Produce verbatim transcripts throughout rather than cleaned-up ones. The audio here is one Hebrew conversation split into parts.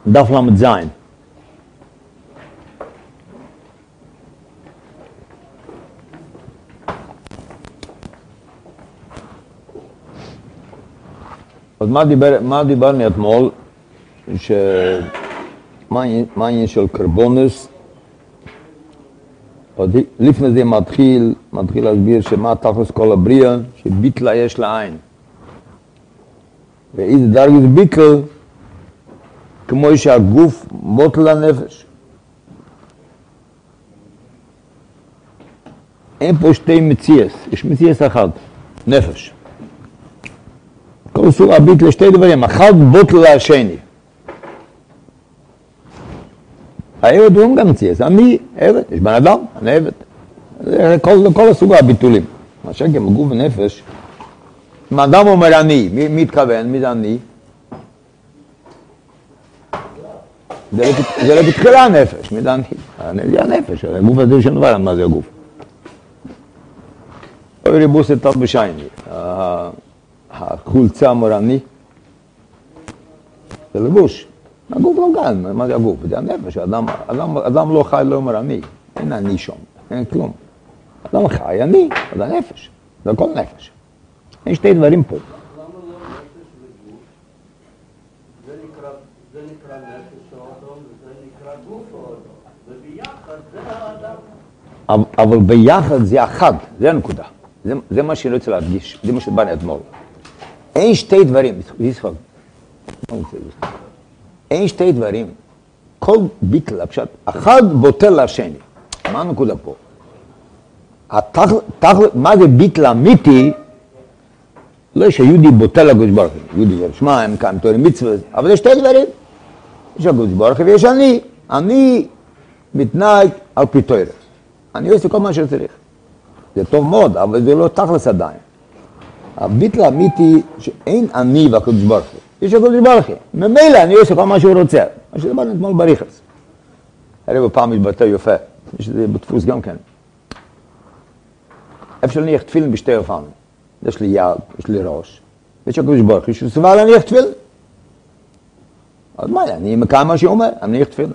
דף למד זין. אז מה, דיבר, מה דיברנו אתמול? ש... מה העניין של קרבונס? לפני זה מתחיל, מתחיל להסביר שמה תכלס כל הבריאה, שביטלה יש לעין. ואיזה דרגת ביטל, כמו שהגוף בוטל לנפש. אין פה שתי מציאס, יש מציאס אחד, נפש. כל סוג הביטל שתי דברים, אחד בוטל לשני. העבד הוא גם מציאס, אני עבד, יש בן אדם, אני עבד. זה כל, כל הסוג הביטולים. מה שכם, הגוף ונפש, אם האדם אומר אני, מי, מי התכוון? מי זה אני? זה, זה בתחילה הנפש, מי זה אני? זה הנפש, הגוף הזה שום דבר, מה זה הגוף? אוי ריבוס את טוב בשייני, החולצה אומר אני, זה לבוש. הגוף לא כאן, מה זה הגוף? זה הנפש, אדם, אדם, אדם לא חי, לא אומר אני, אין אני שם, אין כלום. אדם חי, אני, זה הנפש, זה הכל נפש. אין שתי דברים פה. למה לא נפש וגוף? זה נקרא, זה נקרא נפש האדם, וזה נקרא גוף האדם. וביחד זה האדם. אבל ביחד זה אחד, זה הנקודה. זה, זה מה שאני רוצה להדגיש, זה מה שבאנו אתמול. אין שתי דברים, אין שתי דברים. כל ביטל, הפשט, אחד בוטל לשני. מה הנקודה פה? התחל, תחל, מה זה ביטל אמיתי? לא שיהודי בוטל לקדוש ברוך הוא, יהודי זה שמיים, קיים תורה מצוות, אבל יש שתי דברים. יש הקדוש ברוך הוא ויש אני. אני מתנהג על פי תורה. אני עושה כל מה שצריך. זה טוב מאוד, אבל זה לא תכלס עדיין. הביטל האמיתי שאין אני והקדוש ברוך הוא. יש הקדוש ברוך הוא. ממילא אני עושה כל מה שהוא רוצה. מה שדיברנו אתמול בריחס. הרי בפעם מתבטא יפה. יש זה בדפוס גם כן. אפשר להניח תפילין בשתי אופנים. יש לי יד, יש לי ראש. ויש הקדוש ברוך הוא שסבל להניח תפילין. אז מה, אני מקיים מה שאומר, אני מניח תפילין.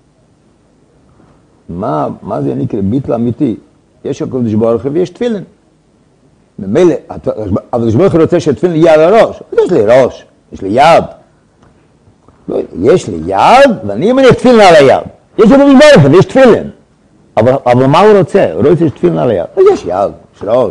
מה, מה זה נקרא ביטל אמיתי? יש הקדוש ברוך הוא ויש תפילין. ממילא, אבל הקדוש ברוך הוא רוצה שהתפילין יהיה על הראש. יש לי ראש, יש לי יד. לא, יש לי יד ואני מניח תפילין על היד. יש הקדוש ברוך הוא ויש תפילין. אבל, אבל מה הוא רוצה? הוא רוצה שתפילין על היד. יש יד, יש ראש.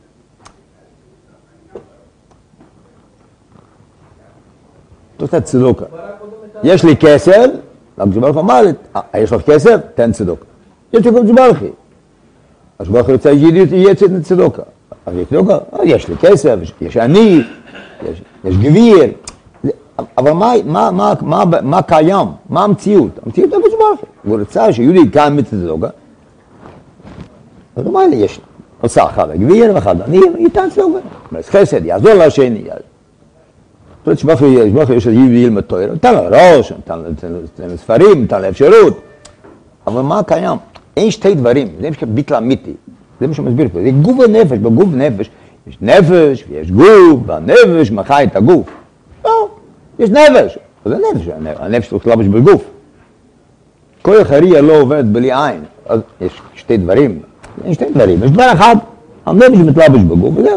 תעשה צדוקה. יש לי כסף, הקדוש ברוך הוא אמר לי, יש לך כסף? תן צדוקה. יש לי הקדוש ברוך הוא. הקדוש ברוך הוא רוצה יהיה צדוקה. אז יש צדוקה, יש לי כסף, יש אני, יש גביר. אבל מה קיים? מה המציאות? המציאות הקדוש ברוך הוא. הוא רוצה שיהודי קיים מצדוקה. אז הוא אמר לי, יש עושה אחד הגביר ואחד אני, ייתן צדוקה. חסד, יעזור לשני. זאת אומרת שבאופן יש, באופן יש יהודי ילמד תורה, נתן לו ראש, נתן לו ספרים, נתן לו אפשרות. אבל מה קיים? אין שתי דברים, זה מה שביטל אמיתי. זה מה שמסביר פה, זה גוף ונפש, בגוף ונפש. יש נפש ויש גוף, והנפש מחי את הגוף. לא, יש נפש. זה נפש, הנפש צריך לבש בגוף. כל חריה לא עובד בלי עין. אז יש שתי דברים, אין שתי דברים. יש דבר אחד, הנפש מתלבש בגוף, וזהו.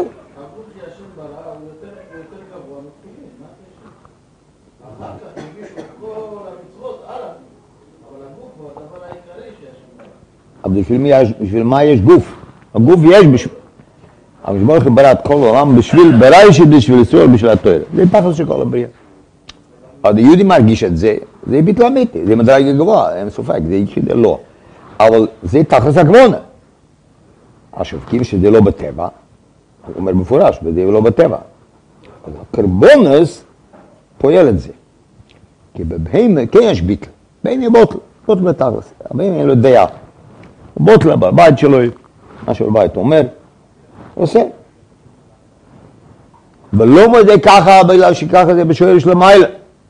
אבל בשביל מה יש גוף? הגוף יש בשביל... אבל שבוא לכם ברא את כל העולם בשביל, בראשית בשביל ישראל, בשביל התורה. זה פחד של כל הבריאה. אבל היהודי מרגיש את זה, זה ביטל אמיתי, זה מדרג גבוה, אין סופק, זה יחיד לא. אבל זה תכלס הכוונה. השופטים שזה לא בטבע, הוא אומר מפורש, וזה לא בטבע. אז הקרבונס פועל את זה. כי בבהמה, כן יש ביטל. בהמה בוטל, בוטל בתכלס. הבהמה אין לו דעה. בוטלה בבית שלו, מה שבבית אומר, עושה. ולא מודה ככה, בגלל שככה זה בשוער של המיילה.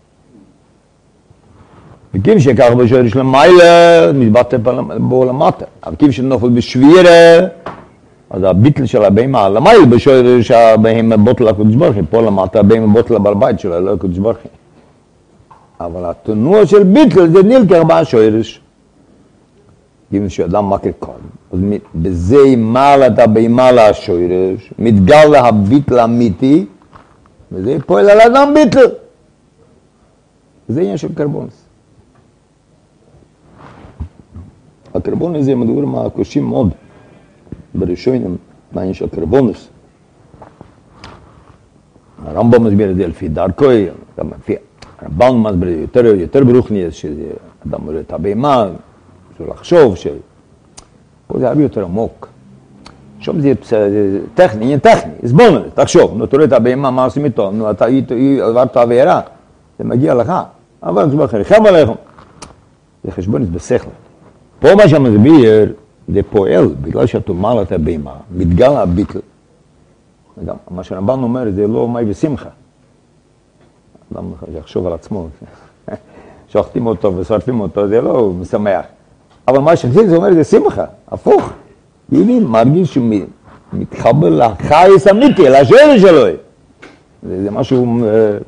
וכיוון שככה בשוער של המיילה, מתבטא בו למטה. אבל כיוון שנופל בשבירה, אז הביטל של הבהמה למיילה, בשוער שהבהמה בוטלה לקדוש ברוך הוא, פה למטה הבהמה בוטלה בבית שלו, לא לקדוש ברוך הוא. אבל התנועה של ביטל זה נלקח מהשורש. אם שאדם מכיר קודם, אז בזה מעלה את הבהמה לשורש, מתגלה הביטל האמיתי, וזה פועל על אדם ביטל. זה עניין של קרבונס. הקרבונס זה מדובר מהקושים מאוד בראשונים, מהעניין של קרבונס. הרמב"ם מסביר את זה לפי דרכוי, גם לפי הרמב"ם מסביר יותר, יותר ברוכניאס, שאדם רואה את הבהמה, צריך לחשוב ש... פה זה הרבה יותר עמוק. שם זה טכני, עניין טכני, הסבונות, תחשוב, נו, תראה את הבהמה, מה עושים איתו, נו, אתה עברת עבירה, זה מגיע לך, אבל אני חושב, חם עליכם. זה חשבונית בשכל. פה מה שמסביר, זה פועל, בגלל שאתה מעלה את הבהמה, מתגל הביטל. גם, מה שהרמב"ן אומר, זה לא מי ושמחה. אדם יחשוב על עצמו. שוחטים אותו ושרפים אותו, זה לא משמח. אבל מה שחסיד זה אומר, זה שמחה, הפוך. יהודי מרגיש שהוא מתחבר לחייס אמיתי, לשורש שלו. זה, זה משהו, אה,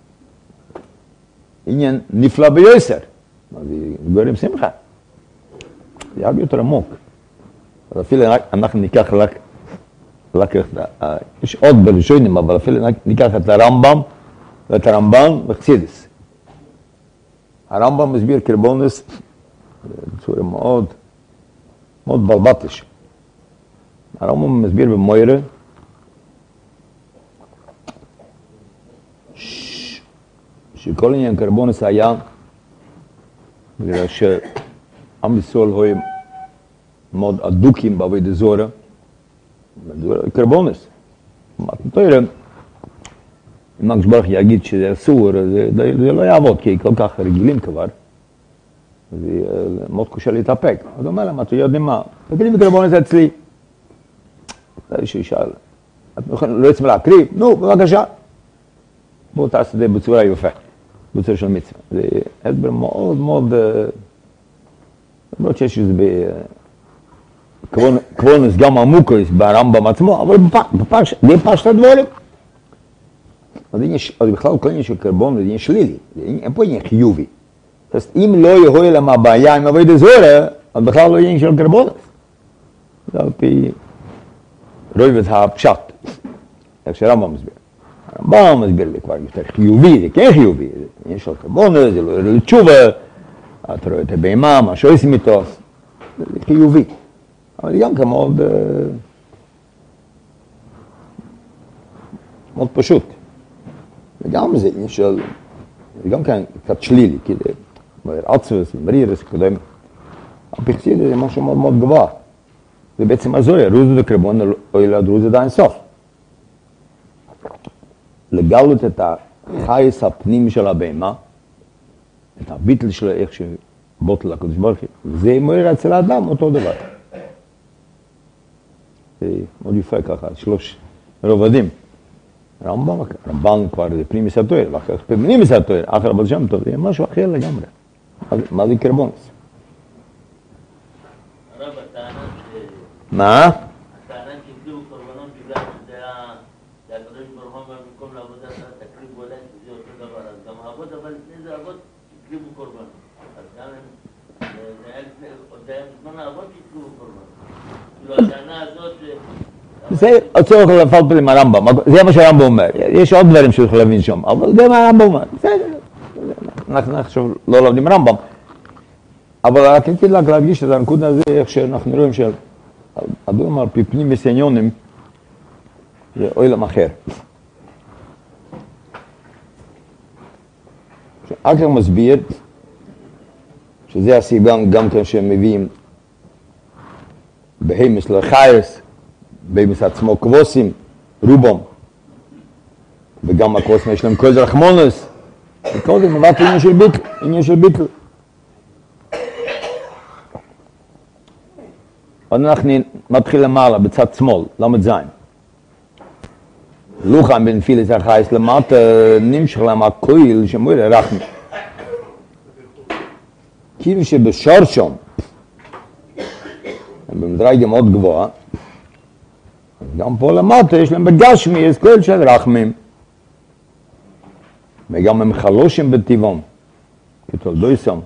עניין נפלא ביותר. זה גורם שמחה. זה הרבה יותר עמוק. אז אפילו אנחנו ניקח רק, רק יש עוד בראשונים, אבל אפילו ניקח את הרמב"ם ואת הרמב"ן וחסידס. הרמב"ם מסביר קרבונס בצורה מאוד, מאוד בלבטיש. הרמב"ם מסביר במוירה שכל עניין קרבונס היה בגלל שעם ישראל היו מאוד אדוקים בעבודת זרה, קרבונס. תראה, אם הקדוש ברוך הוא יגיד שזה אסור, זה, זה לא יעבוד, כי כל כך רגילים כבר. זה מאוד קשה להתאפק. אז הוא אומר להם, אתם יודעים מה? תקריב קרבונס אצלי. איזשהו ישאל, אתם לא רוצים להקריב? נו, בבקשה. בואו תעשו את זה בצורה יפה, בצורה של מצווה. זה הסבר מאוד מאוד, למרות שיש איזה קרבונס גם עמוקוס ברמב"ם עצמו, אבל בפשט הדבורים. אז בכלל כל עניין של קרבונס זה עניין שלילי, אין פה עניין חיובי. אז אם לא יהיה להם הבעיה עם עבודת זרה, אז בכלל לא עניין של קרבונס. זה על פי רויבת הפשט, איך שהרמב"ם מסביר. הרמב"ם מסביר לי כבר יותר חיובי, זה כן חיובי, זה עניין של קרבונס, זה לא יהיה לתשובה, אתה רואה את הבהמה, מה שעושים איתו, זה חיובי. אבל זה גם כמאוד מאוד פשוט. וגם זה עניין של, זה גם כאן קצת שלילי, כי זה עצבס, מרירס, קודם. הפחסיד זה משהו מאוד מאוד גבוה. זה בעצם הזויה, רוזו דקרבון, או ילד רוזו דה אינסוף. לגלות את החייס הפנים של הבהמה, את הביטל שלו, איך שבוטל הקדוש ברוך הוא, זה מוער אצל האדם אותו דבר. זה מאוד יפה ככה, שלוש רובדים. רמב"ם, רמב"ן כבר זה פנימיס התואר, ואחר כך פנימיס התואר, אחר אבל שם טוב, זה משהו אחר לגמרי. מה זה קרבונס? הרב, הטענה ש... מה? הטענה שהקריבו קורבנות בגלל שזה היה הקדוש ברוך הוא אומר במקום לעבוד אתה תקריבו עליהם, זה אותו דבר. אז גם העבוד, אבל לפני זה העבוד הקריבו קורבנות. אז גם זה היה בזמן העבוד שהקריבו קורבנות. כאילו הטענה הזאת... זה הצורך לפלפל עם הרמב"ם, זה מה שהרמב"ם אומר. יש עוד דברים שצריך להבין שם, אבל זה מה הרמב"ם אומר. בסדר, אנחנו עכשיו לא לומדים רמב"ם. אבל רק רציתי רק להדגיש את הנקודה הזה, איך שאנחנו רואים שהאדום על פי פנים וסניונים זה עולם אחר. אחר כך מסביר שזה הסיבה גם כן שהם מביאים בהמס לחייס, בהמס עצמו כבוסים, רובם, וגם הכבוסים יש להם כל רחמונס, וכל זה מבט עניין של ביטל, עניין של ביטל. אנחנו מתחיל למעלה, בצד שמאל, למד זין. לוחם בנפילת החייס למטה, נמשך להם הכויל שמואל רחמי. כאילו שבשורשם, במדרגה מאוד גבוהה, גם פה למטה יש להם בגשמי, יש כל של רחמים. וגם הם חלושים בטבעם. כתולדויסם.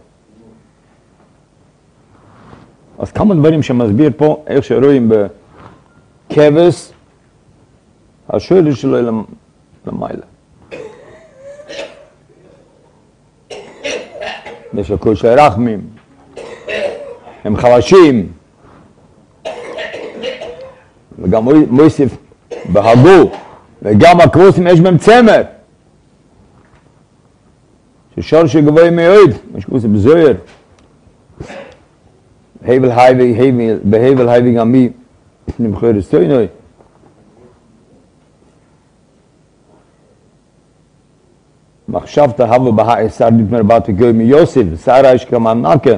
אז כמה דברים שמסביר פה, איך שרואים בכבש, השואל שלו למעלה. יש הכל של רחמים, הם חלשים, וגם מוסיף בהגו, וגם הקרוסים יש בהם צמר, ששור שגבוה מאוד, מה שקוראים לזה בזוהר, בהבל הייבי, בהבל הייבי גם מי, נמחור אסטוינוי. מחשבת הבו בהאי שר דיתמר בת וגוי מיוסף, שרה יש כמן נקה.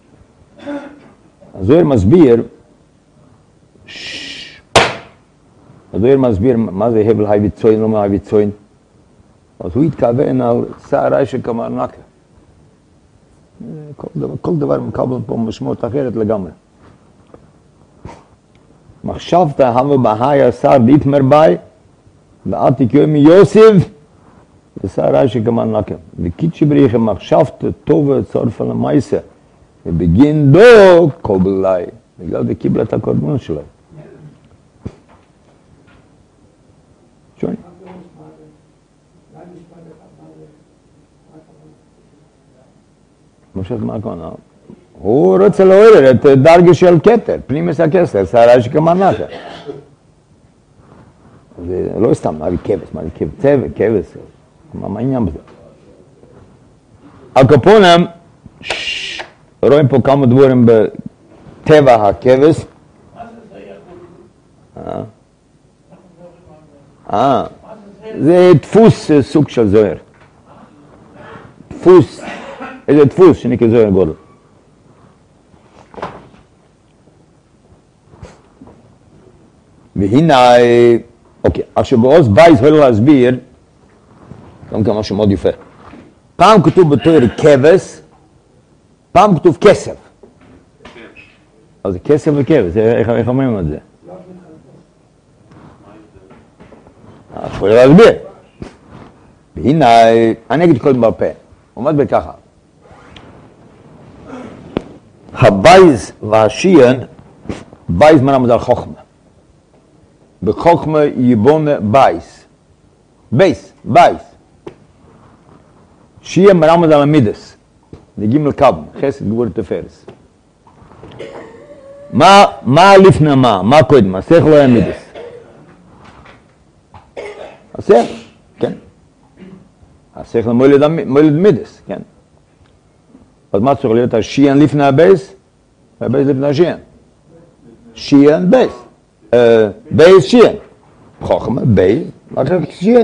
הזוהר מסביר, הזוהר מסביר מה זה הבל הייבי צוין, לא מה הייבי צוין. אז הוא התכוון על שרה יש כמן נקה. כל דבר, כל דבר מקבל פה משמעות אחרת לגמרי. מחשבת הבו בהאי שר דיתמר בת וגוי מיוסף, ושרה שכמן נקם. וקידשי בריחם מחשבת טובה צורפה למייסה. ובגין דו קובלי. בגלל זה קיבלה את הקורבנות שלו. שואי? מושך מה הכוונה? הוא רוצה לעורר את דרגה של כתר, פנימס הכסר, שרה שכמן נקם. זה לא סתם, מה לי כבש, מה לי כבש, צבע, כבש. מה העניין בזה? הקופונים, רואים פה כמה דברים בטבע הכבש. אה, זה דפוס סוג של זוהר. דפוס, איזה דפוס שנקרא זוהר גודל. והנה, אוקיי, עכשיו בעוז בייס הולך להסביר, גם כן משהו מאוד יפה. פעם כתוב בתורה כבש, פעם כתוב כסף. אז זה כסף וכבש, איך אומרים את זה? אז יכול להסביר. והנה, אני אגיד קודם בפה, עומד בככה. הבייס והשיין, בייס מרמז על חוכמה. בחוכמה יבונה בייס. בייס, בייס. שיהיה מרמז על המידס, לגימל קבם, חסד גבור תפרס. מה, מה לפני מה? מה קודם? השכל לא היה מידס. השכל, כן. השכל מולד מידס, כן. אז מה צריך להיות? השיין לפני הבייס, והבייס לפני השיין. שיין בייס. בייס שיין. חוכמה, בייס, ואחר כך שיין.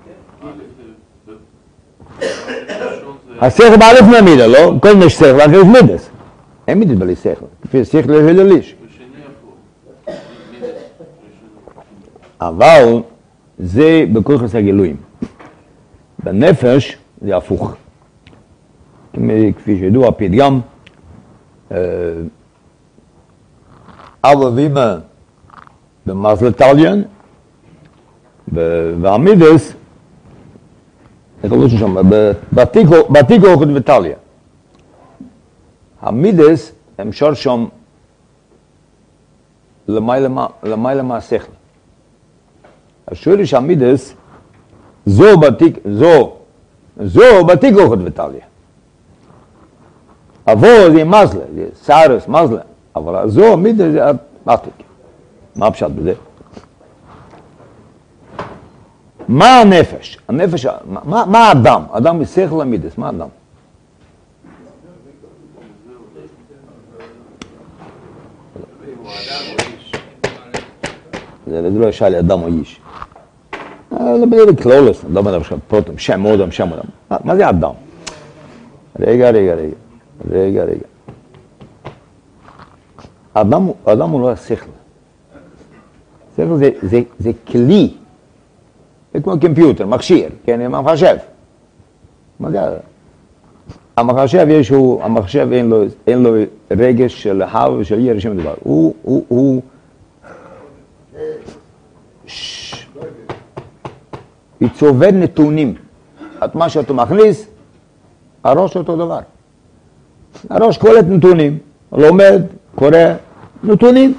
השכל בעלף מהמידה, לא? כל מיני שכל, ואחר יש מידס. אין מידס בלי שכל. כפי שכל יש ליש. אבל זה בכוחס הגילויים. בנפש זה הפוך. כפי שידוע הפתגם, אבא ואמא במזל טליין, והמידס איך לא שם, בתיקו אוכד וטליה. המידס הם שור שם למעלה מהשכל. השאלה שהמידס זו בתיק, זו, זו בתיקו אוכד וטליה. אבו זה מזלה, זה סערס, מזלה, אבל זו המידס זה עתיק. מה הפשט בזה? מה הנפש? הנפש, מה, מה האדם? אדם משכל למידס, מה האדם? זה לא ישאל לי אדם או איש. זה בלי קלולס, אדם אדם עכשיו פרוטם, שם אודם, שם אדם. מה זה אדם? רגע, רגע, רגע, רגע, רגע. אדם, אדם הוא לא השכל. שכל זה, זה, זה כלי. זה כמו קומפיוטר, מכשיר, כן, המחשב. מה זה? המחשב יש הוא, המחשב אין לו, אין לו רגש של הב ושל ירא שום דבר. הוא, הוא, הוא... היא צובר נתונים. את מה שאתה מכניס, הראש אותו דבר. הראש קולט נתונים, לומד, קורא, נתונים.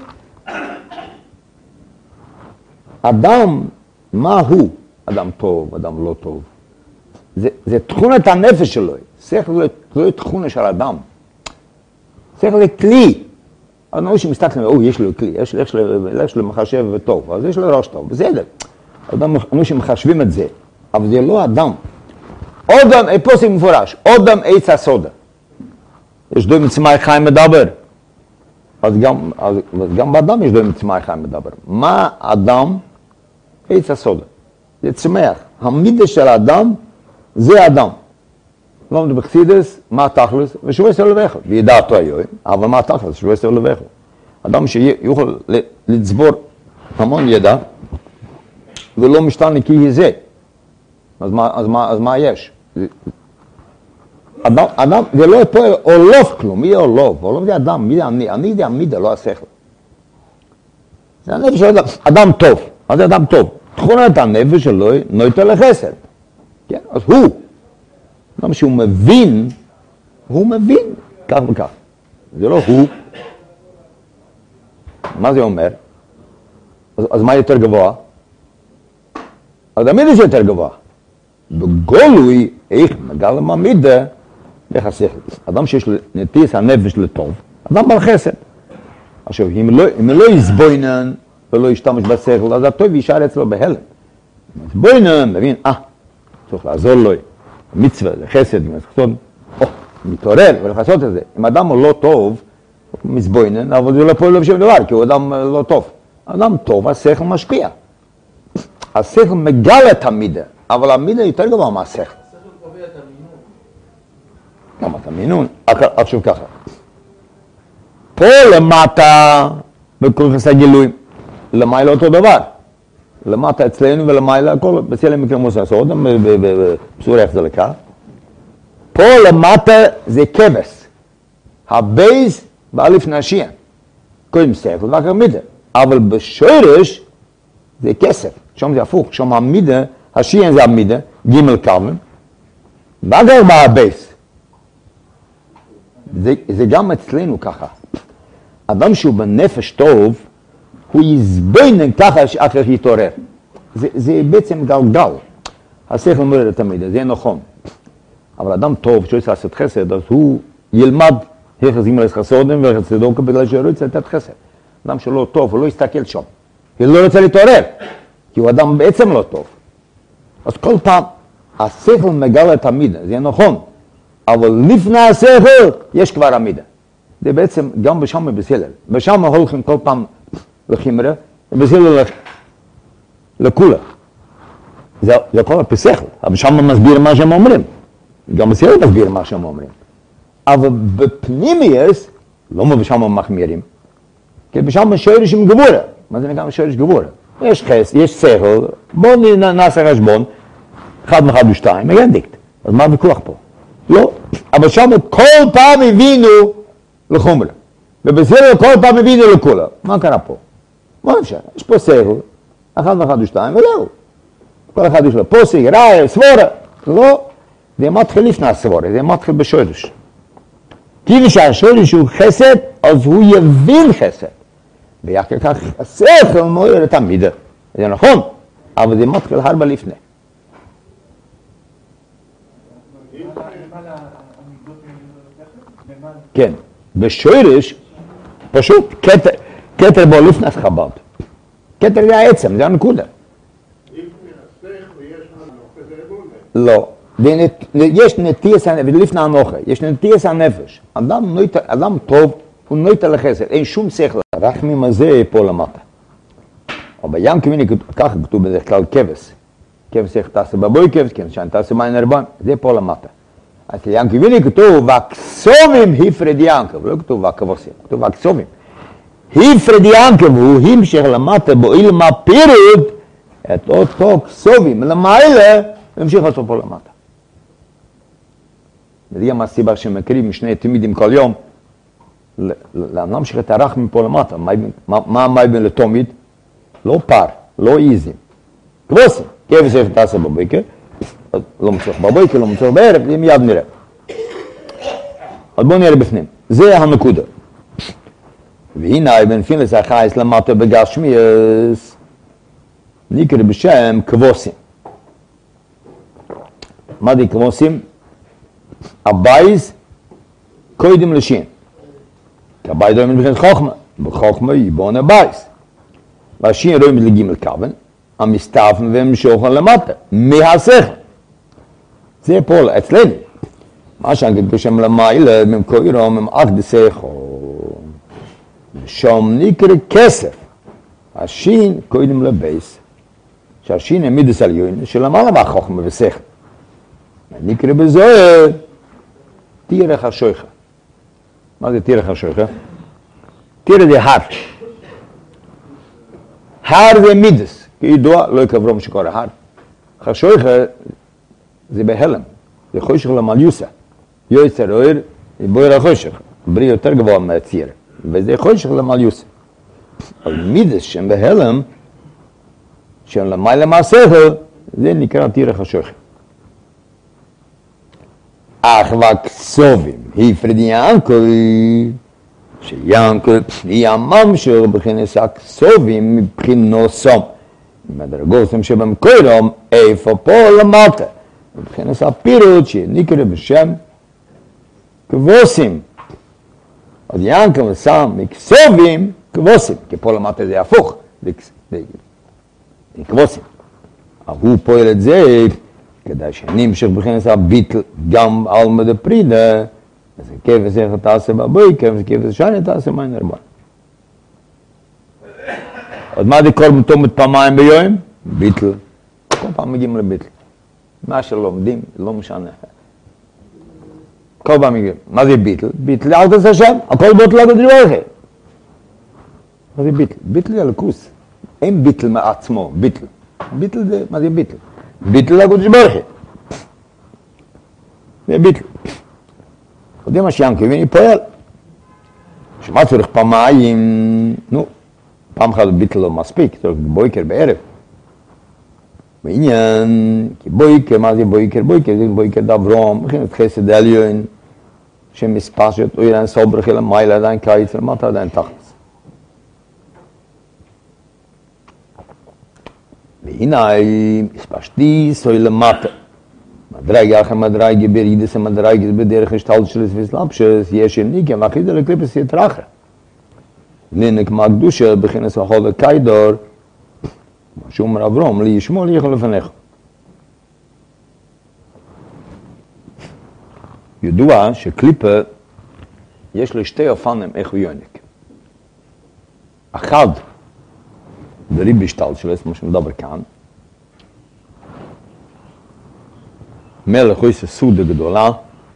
אדם, מה הוא? אדם טוב, אדם לא טוב. זה, זה תכונת הנפש שלו. שכל זה לא תכונה של אדם. שכל זה כלי. אנשים מסתכלים, או, יש לו כלי, יש, יש, יש לו מחשב טוב, אז יש לו ראש טוב, בסדר. אנשים מחשבים את זה, אבל זה לא אדם. אודם, פה זה מפורש, אודם עץ הסודה. יש דוי מצמאי חיים מדבר. אז גם, אז, גם באדם יש דוי מצמאי חיים מדבר. מה אדם? עץ הסודה. זה צמח. המידה של האדם זה אדם. לא מדבר בחסידות, מה תכלס? ושווה עשר לבכו. וידעתו היום, אבל מה תכלס? שווה עשר לבכו. אדם שיוכל לצבור המון ידע, ולא משתנה כי זה. אז מה, אז מה, אז מה יש? אדם, אדם, זה לא פה אולוף כלום, מי אולוף? אולוף זה אדם, מי זה אני? אני זה המידה, לא השכל. זה הנפש של אדם, אדם טוב. אז זה אדם טוב. תכונת הנפש שלו נוטה לחסד. כן? אז הוא. אדם שהוא מבין, הוא מבין כך וכך. זה לא הוא. מה זה אומר? אז, אז מה יותר גבוה? אז המידה זה יותר גבוה. בגולוי, איך מגל עם המידה, איך השכל. אדם שיש לו נטיס הנפש לטוב, אדם בעל חסד. עכשיו, אם לא, אם לא יסבוינן ולא ישתמש בשכל, אז הטוב יישאר אצלו בהלם. יסבוינן, מבין, אה, צריך לעזור לו. מצווה, זה חסד, או, מתעורר ולחסות את זה. אם אדם הוא לא טוב, הוא מסבוינן, אבל זה לא פועל לו בשום דבר, כי הוא אדם לא טוב. אדם טוב, השכל משפיע. השכל מגל את המידה, אבל המידה יותר גבוה מהשכל. השכל קובע את המינון. גם את המינון. עכשיו ככה. פה למטה, בכל חסי גילויים, למעלה אותו דבר. למטה אצלנו ולמעלה הכל, בצלע מקרה מוסר סודם, בפסור איך זה לקח. פה למטה זה כבש. הבייס באלף נשיין. קודם שכל ואחר מידה. אבל בשורש זה כסף. שם זה הפוך. שם המידה, השיין זה המידה, ג' קווים. ואחר בא הבייס. זה, זה גם אצלנו ככה. אדם שהוא בנפש טוב, הוא יסבוינן ככה שאחר יתעורר. זה, זה בעצם גלגל. השכל מורד את המידה, זה נכון. אבל אדם טוב שרוצה לעשות חסד, אז הוא ילמד איך עושים לעשות חסודם ואיך צדוקה בגלל שהוא רוצה לתת חסד. אדם שלא טוב, הוא לא יסתכל שם. הוא לא רוצה להתעורר, כי הוא אדם בעצם לא טוב. אז כל פעם, השכל מגל את המידה, זה נכון. אבל לפני השכל, יש כבר המידה. זה בעצם גם בשם ובסלל. בשם הולכים כל פעם לחימרה, ובסלל לכולה. זה, זה כל הפסכל. אבל שם מסביר מה שהם אומרים. גם בסלל מסביר מה שהם אומרים. אבל בפנימייס, לא בשם מחמירים, כי בשם שורש עם גבורה. מה זה נקרא שורש גבורה? יש חס, יש שכל, בואו נעשה חשבון, אחד מאחד ושתיים, מגן דיקט. אז מה הוויכוח פה? לא. אבל שם כל פעם הבינו לחומרה. ובסדר כל פעם הבינו לכולה. מה קרה פה? מה אפשר? יש פה שכל, אחד מאחד ושתיים, ולאו. כל אחד יש לו פוסק, ראי, סבורה. לא. זה מתחיל לפני הסבורה, זה מתחיל בשורש. כי כשהשורש הוא חסד, אז הוא יבין חסד. ואחר כך השכל מוער את המידה. זה נכון, אבל זה מתחיל הרבה לפני. כן, בשורש, פשוט, כתר, כתר בו לפני חב"ד. כתר זה העצם, זה הנקודה. לא, יש נטייס הנפש, לפני הנוחה, יש נטייס הנפש. אדם, אדם טוב, הוא נוטה לחסד, אין שום שכל. רחמים הזה פה למטה. אבל בים כמיני, ככה כתוב בדרך כלל כבש. כבש איך תעשה בבוי כבש, כן, שאני תעשה מים נרבן, זה פה למטה. אז לים כמיני כתוב, והקסומים הפרד ינקב, לא כתוב והכבוסים, כתוב והקסומים. הפרד ינקב הוא המשך למטה, בו אילמה פירוד, את אותו קסומים למעלה, והמשיך אותו פה למטה. וזה גם הסיבה שמקריבים שני תמידים כל יום, להמשיך את הרחמים פה למטה. מה המייבין לתומיד? לא פר, לא איזים. כבוסים, כבש איך תעשה בבוקר, לא מצליח בבוקר, לא מצליח בערב, זה מיד נראה. אז בואו נראה בפנים. זה הנקודה. והנה, בנפילס החייס למטה בגשמיאס, נקרא בשם כבוסים. מה זה כבוסים? הבייס קודם לשין. כי הבייס רואים מבחינת חוכמה. בחוכמה יבון הבייס. והשין רואים לגימל כוון, המסתפן ומשוכן למטה, מהשכל. זה פה אצלנו. מה שאנגד בשם למעלה, ממקוירום, ממעקד שכל. שם נקרא כסף. השין קודם לבייס. שהשין הם מידס עליון, שלמעלה מהחוכמה ושכל. נקרא בזוהר, תירך השויכה. מה זה תירך השויכה? תירך זה הר. הר זה מידס. כידוע, לא יקברו מה שקורא הר. השויכה זה בהלם. זה חושך למליוסה. יוצר אויר, בויר החושך. בריא יותר גבוה מהציר. וזה חושך למליוסה. אבל מידס שהם בהלם, שהם למעלה מהשכל, זה נקרא תירך השויכה. אך וכסובים, הפרד ינקוי, שיינקוי היא הממשל בכנס הכסובים מבחינוסום. מדרגוסם שבמקורם, איפה פה למטה. מבחינס הפירוט שנקרא בשם כבוסים. אז ינקוי שם מכסובים כבוסים, כי פה למטה זה הפוך, זה כבוסים. אבל הוא פועל את זה, כדי שנמשך בכנס הביטל גם על מדי פרידה, אז כיף איך תעשה בבויקר, וכיף שאני תעשה מים נרבה. אז מה זה כל מתומת פעמיים ביום? ביטל. כל פעם מגיעים לביטל. מה שלומדים, לא משנה. כל פעם מגיעים. מה זה ביטל? ביטל אל תעשה שם, הכל בוטל עד הדבר אחר. מה זה ביטל? ביטל זה הלכוס. אין ביטל מעצמו, ביטל. ביטל זה, מה זה ביטל? ביטל לקודש ברכי. זה ביטל. יודעים מה שיינקוי ואני פועל. שמה צריך פעמיים, נו, פעם אחת ביטל לא מספיק, צריך בויקר בערב. בעניין, כי בויקר, מה זה בויקר? בויקר זה בויקר דברום, מכינת חסד עליון, שמספשת, או ילן סוברכי למעלה, עדיין קיץ, למטה עדיין תחתס. והנה, הספשתי סוי למטה. מדרגה אחר מדרגה ברידס המדרגה בדרך השתלשלס וסלאפשס, יש ניקה, ואחרי זה לקליפס יתרחה. לינק מהקדושה בכנס החול הקיידור, מה שאומר אברום, לי ישמוע לי יכול לפניך. ידוע שקליפה יש לו שתי אופנים איך הוא יונק. אחד, בריב השתלשלס, מה שמדבר כאן, מלך הוא איזה סודה גדולה,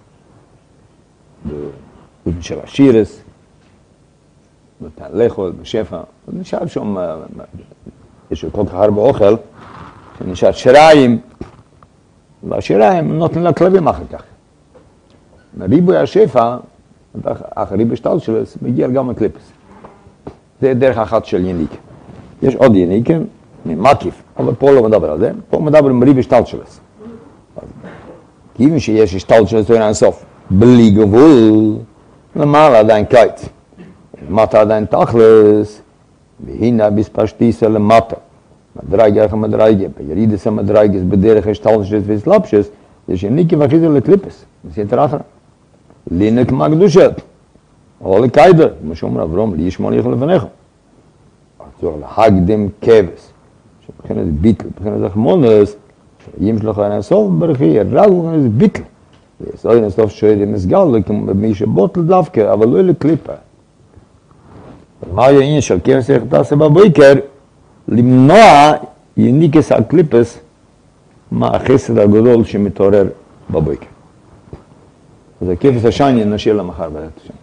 בגודל של השירס, נותן לאכול בשפע, נשאר שם, יש כל כך הרבה אוכל, שנשאר שיריים, והשיריים נותן לכלבים אחר כך. מריבוי השפע, אחרי בשתלשלס, מגיע גם הקליפס. זה דרך אחת של יניק. יש עוד יניקים, מקיף, אבל פה לא מדבר על זה, פה מדבר עם ריבוי השתלשלס. כיוון שיש השתלשלס אין אינסוף, בלי גבול, למעלה עדיין קיץ. למטה עדיין תכלס, והנה בספשטיסה למטה. מדרגה אחר מדרגה, בירידס המדרגס, בדרך השתלשלס וסלאפשס, יש יניקי ואחיזה לקליפס, זה יתר אחר. לינק מהקדושה, או לקיידר, כמו שאומר אברום, לי ישמע לי יכול לפניך. אז להקדם כבש, שבחינת ביטל, בחינת החמונס, אם שלך אין הסוף ברכי, רק הוא ביטל. ויש אין הסוף שואל מסגל, מי שבוטל דווקא, אבל לא לקליפה. מה העניין של כבש איך תעשה בבויקר? למנוע יניקס הקליפס מהחסד הגדול שמתעורר בבויקר. אז הכבש השני נשאיר למחר בעזרת השם.